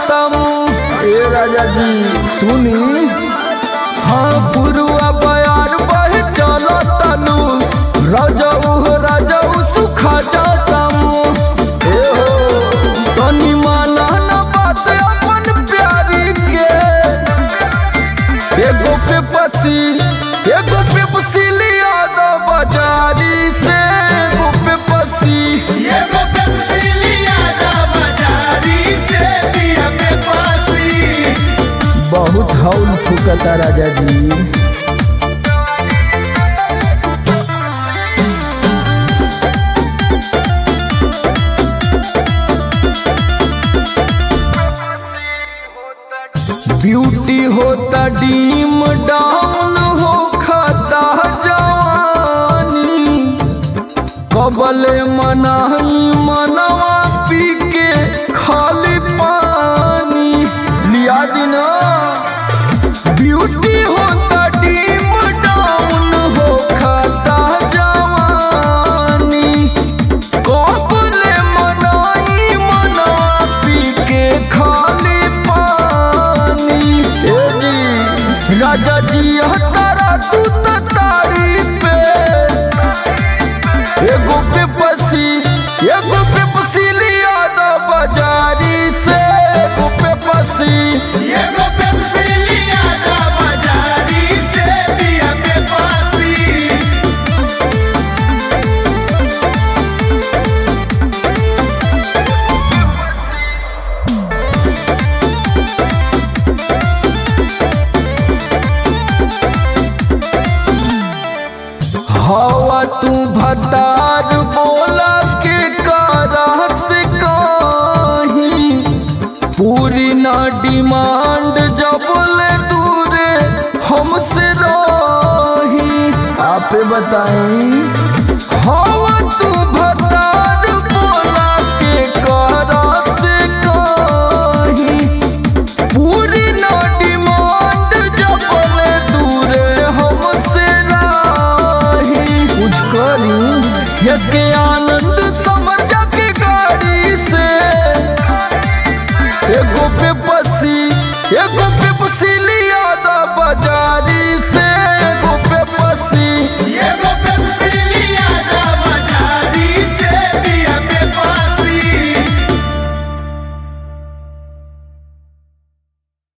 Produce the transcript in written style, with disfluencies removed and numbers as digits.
जातम। ए राजा जी सुनी, हाँ पुरुआ बयार बह चलो तनु, राजाऊ सुखा जातम। ए हो तनी माना न बात अपन प्यारी के, एगो पे पसी लिया दो बाजारी से, एगो पे पसी लिया दो बाजारी से, पिया पे पसी। बहुत हौल फुकता राजा जी। ब्यूटी होता डीम डाउन हो खाता जवानी, कबले मनाही मनवा पी के खाली पानी लिया दिना। ब्यूटी होता डीम डाउन हो खाता जवानी, कबले मनाही मनवा पी के खाली राजा जी हतारा तू तारी पे, एगो पे पसी लिया दो बाजारी से, एगो पे पसी लिया दो बाजारी से, पिया पे पसी। हवा तू भतार बोला के कारा से कहीं, पूरी ना डिमांड जब ले दूरे हमसे रही। आप बताएं, हवा तू भतार बोला के कारा से कहीं, पूरी ना डिमांड जब ले दूरे हमसे कुछ करी। यस के आनंद समझ के गाड़ी से, एगो पे पसी लिया दो